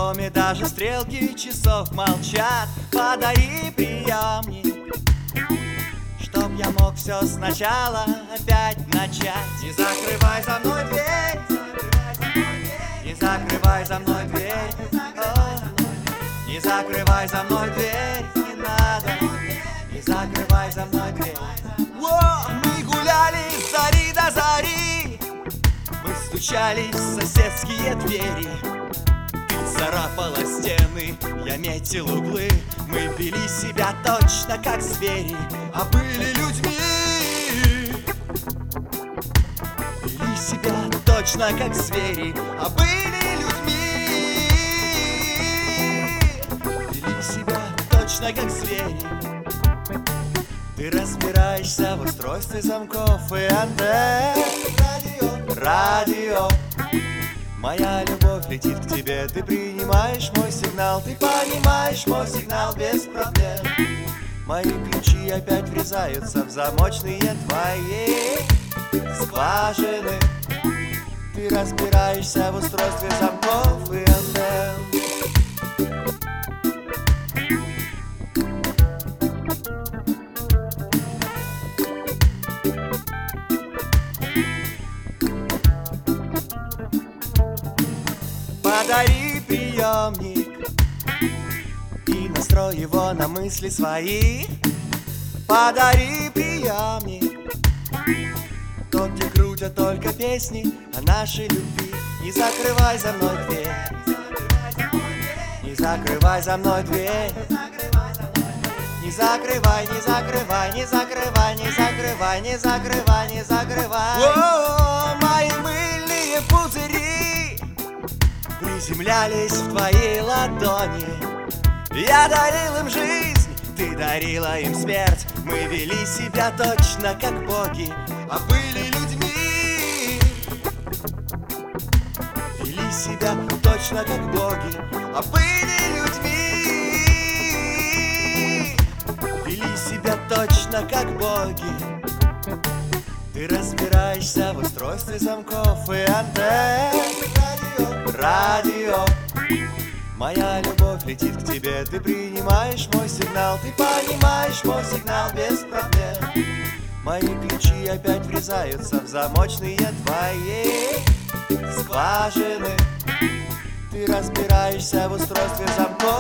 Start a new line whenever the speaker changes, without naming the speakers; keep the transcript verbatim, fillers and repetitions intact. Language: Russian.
доме даже стрелки часов молчат. Подари приемник, чтоб я мог все сначала опять начать. Не закрывай за мной дверь, не закрывай за мной дверь, о, не закрывай за мной дверь, не надо, не закрывай за мной дверь. О, мы гуляли с зари до зари, мы стучались в соседские двери. Ты царапала стены, я метил углы, мы вели себя точно как звери, а были людьми. Вели себя точно как звери, а были людьми. Вели себя точно как звери. Ты разбираешься в устройстве замков и антенн. Радио, радио. Моя любовь летит к тебе, ты принимаешь мой сигнал, ты понимаешь мой сигнал без проблем. Мои ключи опять врезаются в замочные твои скважины. Ты разбираешься в устройстве замков и антенн. Подари приемник и настрой его на мысли свои. Подари приемник, тот, где крутят только песни о нашей любви. Не закрывай за мной дверь, не закрывай за мной дверь, не закрывай, не закрывай, не закрывай, не закрывай, не закрывай, не закрывай. О, мои мыльные пузыри приземлялись в твоей ладони. Я дарил им жизнь, ты дарила им смерть. Мы вели себя точно как боги, а были людьми. Вели себя точно как боги, а были людьми. Вели себя точно как боги. Ты разбираешься в устройстве замков и антенн. Радио. Моя любовь летит к тебе, ты принимаешь мой сигнал, ты понимаешь мой сигнал без проблем. Мои ключи опять врезаются в замочные твои скважины. Ты разбираешься в устройстве замков